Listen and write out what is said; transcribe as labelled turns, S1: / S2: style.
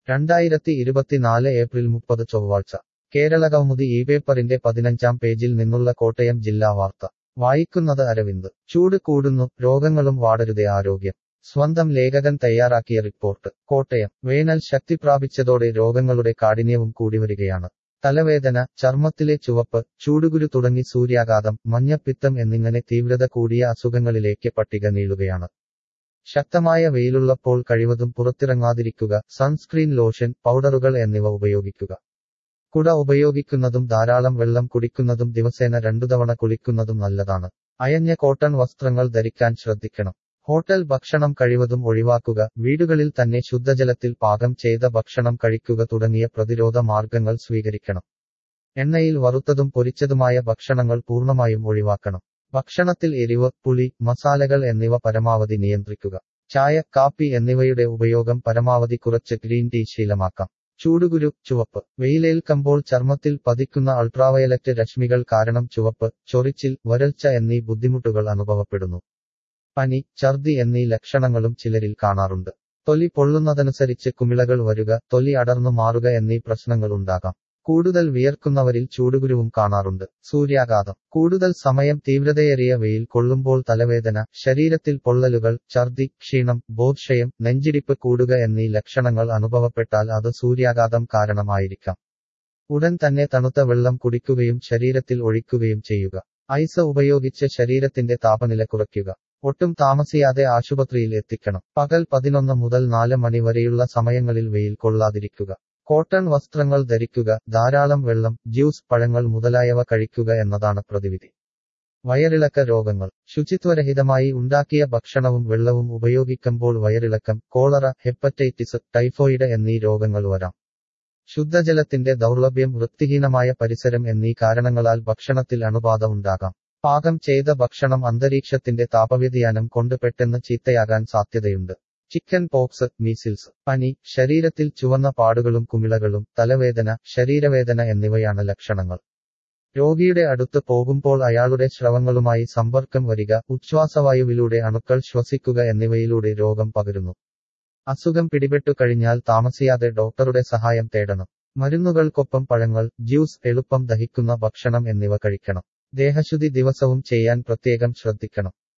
S1: 2024 April 30 ചൊവ്വാഴ്ച കേരളകൗമുദി ഈ പേപ്പറിന്റെ 15-ാം പേജിൽ നിന്നുള്ള കോട്ടയം ജില്ലാ വാർത്ത വായിക്കുന്നത് അരവിന്ദ്. ചൂട് കൂടുന്നു, രോഗങ്ങളും വാടരുതേ ആരോഗ്യം. സ്വന്തം ലേഖകൻ തയ്യാറാക്കിയ റിപ്പോർട്ട്. കോട്ടയം. വേനൽ ശക്തി പ്രാപിച്ചതോടെ രോഗങ്ങളുടെ കാഠിന്യവും കൂടിവരികയാണ്. തലവേദന, ചർമ്മത്തിലെ ചുവപ്പ്, ചൂടുകുരു തുടങ്ങി സൂര്യാഘാതം, മഞ്ഞപ്പിത്തം എന്നിങ്ങനെ തീവ്രത കൂടിയ അസുഖങ്ങളിലേക്ക് പട്ടിക നീളുകയാണ്. ശക്തമായ വെയിലുള്ളപ്പോൾ കഴിവതും പുറത്തിറങ്ങാതിരിക്കുക, സൺസ്ക്രീൻ, ലോഷൻ, പൗഡറുകൾ എന്നിവ ഉപയോഗിക്കുക. കുട ഉപയോഗിക്കുന്നതും ധാരാളം വെള്ളം കുടിക്കുന്നതും ദിവസേന 2 തവണ കുളിക്കുന്നതും നല്ലതാണ്. അയഞ്ഞ കോട്ടൺ വസ്ത്രങ്ങൾ ധരിക്കാൻ ശ്രദ്ധിക്കണം. ഹോട്ടൽ ഭക്ഷണം കഴിവതും ഒഴിവാക്കുക. വീടുകളിൽ തന്നെ ശുദ്ധജലത്തിൽ പാകം ചെയ്ത ഭക്ഷണം കഴിക്കുക തുടങ്ങിയ പ്രതിരോധ മാർഗങ്ങൾ സ്വീകരിക്കണം. എണ്ണയിൽ വറുത്തതും പൊരിച്ചതുമായ ഭക്ഷണങ്ങൾ പൂർണ്ണമായും ഒഴിവാക്കണം. ഭക്ഷണത്തിൽ എരിവ്, പുളി, മസാലകൾ എന്നിവ പരമാവധി നിയന്ത്രിക്കുക. ചായ, കാപ്പി എന്നിവയുടെ ഉപയോഗം പരമാവധി കുറച്ച് ഗ്രീൻ ടീ ശീലമാക്കാം. ചൂടുകുരു, ചുവപ്പ്. വെയിലേൽക്കുമ്പോൾ ചർമ്മത്തിൽ പതിക്കുന്ന അൾട്രാവയലറ്റ് രശ്മികൾ കാരണം ചുവപ്പ്, ചൊറിച്ചിൽ, വരൾച്ച എന്നീ ബുദ്ധിമുട്ടുകൾ അനുഭവപ്പെടുന്നു. പനി, ഛർദി എന്നീ ലക്ഷണങ്ങളും ചിലരിൽ കാണാറുണ്ട്. തൊലി പൊള്ളുന്നതനുസരിച്ച് കുമിളകൾ വരുക, തൊലി അടർന്നു മാറുക എന്നീ പ്രശ്നങ്ങൾ ഉണ്ടാകാം. കൂടുതൽ വിയർക്കുന്നവരിൽ ചൂടുകുരുവും കാണാറുണ്ട്. സൂര്യാഘാതം. കൂടുതൽ സമയം തീവ്രതയേറിയ വെയിൽ കൊള്ളുമ്പോൾ തലവേദന, ശരീരത്തിൽ പൊള്ളലുകൾ, ഛർദി, ക്ഷീണം, ബോധക്ഷയം, നെഞ്ചിടിപ്പ് കൂടുക എന്നീ ലക്ഷണങ്ങൾ അനുഭവപ്പെട്ടാൽ അത് സൂര്യാഘാതം കാരണമായിരിക്കാം. ഉടൻ തന്നെ തണുത്ത വെള്ളം കുടിക്കുകയും ശരീരത്തിൽ ഒഴിക്കുകയും ചെയ്യുക. ഐസ് ഉപയോഗിച്ച് ശരീരത്തിന്റെ താപനില കുറയ്ക്കുക. ഒട്ടും താമസിയാതെ ആശുപത്രിയിൽ എത്തിക്കണം. പകൽ 11 മുതൽ 4 മണി വരെയുള്ള സമയങ്ങളിൽ വെയിൽ കൊള്ളാതിരിക്കുക. കോട്ടൺ വസ്ത്രങ്ങൾ ധരിക്കുക. ധാരാളം വെള്ളം, ജ്യൂസ്, പഴങ്ങൾ മുതലായവ കഴിക്കുക എന്നതാണ് പ്രതിവിധി. വയറിളക്ക രോഗങ്ങൾ. ശുചിത്വരഹിതമായി ഉണ്ടാക്കിയ ഭക്ഷണവും വെള്ളവും ഉപയോഗിക്കുമ്പോൾ വയറിളക്കം, കോളറ, ഹെപ്പറ്റൈറ്റിസ്, ടൈഫോയിഡ് എന്നീ രോഗങ്ങൾ വരാം. ശുദ്ധജലത്തിന്റെ ദൗർലഭ്യം, വൃത്തിഹീനമായ പരിസരം എന്നീ കാരണങ്ങളാൽ ഭക്ഷണത്തിൽ അണുബാധ ഉണ്ടാകാം. പാകം ചെയ്ത ഭക്ഷണം അന്തരീക്ഷത്തിന്റെ താപവ്യതിയാനം കൊണ്ട് പെട്ടെന്ന് ചീത്തയാകാൻ സാധ്യതയുണ്ട്. Chicken pox, measles. പനി, ശരീരത്തിൽ ചുവന്ന പാടുകളും കുമിളകളും, തലവേദന, ശരീരവേദന എന്നിവയാണ് ലക്ഷണങ്ങൾ. രോഗിയുടെ അടുത്ത് പോകുമ്പോൾ അയാളുടെ സ്രവങ്ങളുമായി സമ്പർക്കം വരിക, ഉച്ഛ്വാസവായുവിലൂടെ അണുക്കൾ ശ്വസിക്കുക എന്നിവയിലൂടെ രോഗം പകരുന്നു. അസുഖം പിടിപെട്ടു കഴിഞ്ഞാൽ താമസിയാതെ ഡോക്ടറുടെ സഹായം തേടണം. മരുന്നുകൾക്കൊപ്പം പഴങ്ങൾ, ജ്യൂസ്, എളുപ്പം ദഹിക്കുന്ന ഭക്ഷണം എന്നിവ കഴിക്കണം. ദേഹശുദ്ധി ദിവസവും ചെയ്യാൻ പ്രത്യേകം ശ്രദ്ധിക്കണം.